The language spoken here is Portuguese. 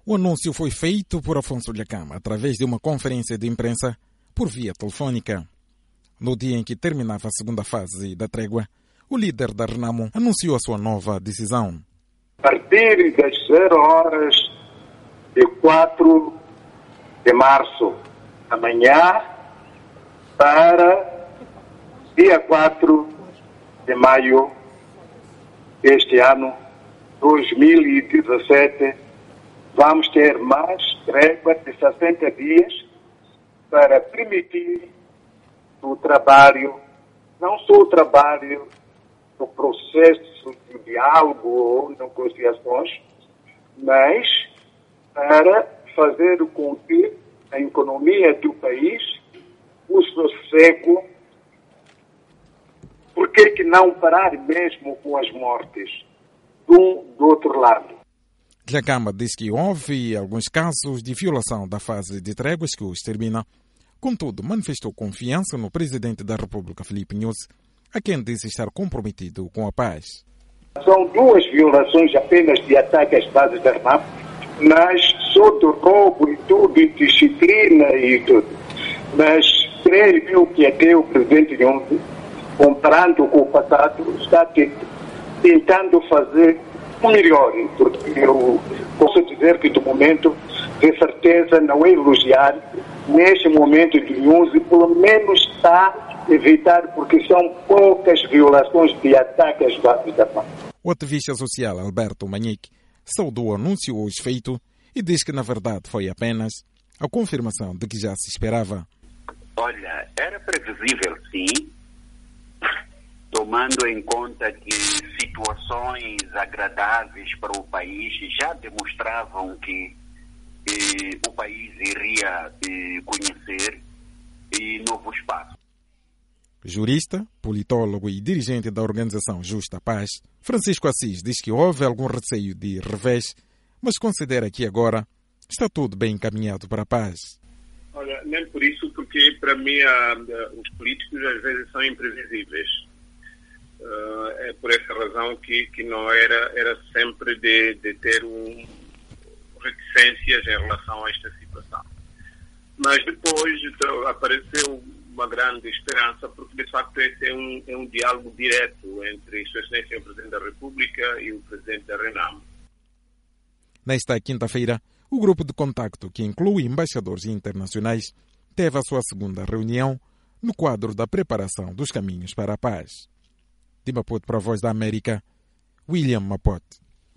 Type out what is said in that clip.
O anúncio foi feito por Afonso Dhlakama através de uma conferência de imprensa por via telefónica. No dia em que terminava a segunda fase da trégua, o líder da Renamo anunciou a sua nova decisão. A partir das 0 horas de 4 de março, amanhã, para dia 4 de maio deste ano, 2017, vamos ter mais trégua de 60 dias para permitir o trabalho, não só o trabalho do processo de diálogo ou negociações, mas para fazer com que a economia do país, o sossego, por que não parar mesmo com as mortes do outro lado? Dhlakama diz que houve alguns casos de violação da fase de tréguas que os termina. Contudo, manifestou confiança no presidente da República, Filipe Nyusi, a quem disse estar comprometido com a paz. São 2 violações apenas de ataque às bases da Renamo, mas só do roubo e tudo, e disciplina e tudo. Mas creio eu que até o presidente Nyusi, comparando com o passado, está tentando fazer o melhor, porque eu posso dizer que, do momento, de certeza, não é elogiar, neste momento de Nyusi, pelo menos está a evitar, porque são poucas violações de ataque às bases da paz. O ativista social Alberto Manique saudou o anúncio hoje feito e diz que, na verdade, foi apenas a confirmação de que já se esperava. Olha, era previsível, sim, tomando em conta que situações agradáveis para o país já demonstravam que o país iria conhecer novos passos. Jurista, politólogo e dirigente da organização Justa Paz, Francisco Assis diz que houve algum receio de revés, mas considera que agora está tudo bem encaminhado para a paz. Olha, nem por isso, porque para mim os políticos às vezes são imprevisíveis. É por essa razão que não era sempre de ter reticências em relação a esta situação. Mas depois apareceu uma grande esperança, porque de facto esse é um diálogo direto entre Sua Excelência o Presidente da República e o Presidente da Renamo. Nesta quinta-feira, o grupo de contacto, que inclui embaixadores internacionais, teve a sua segunda reunião no quadro da preparação dos caminhos para a paz. De Maputo para a Voz da América, William Mapote.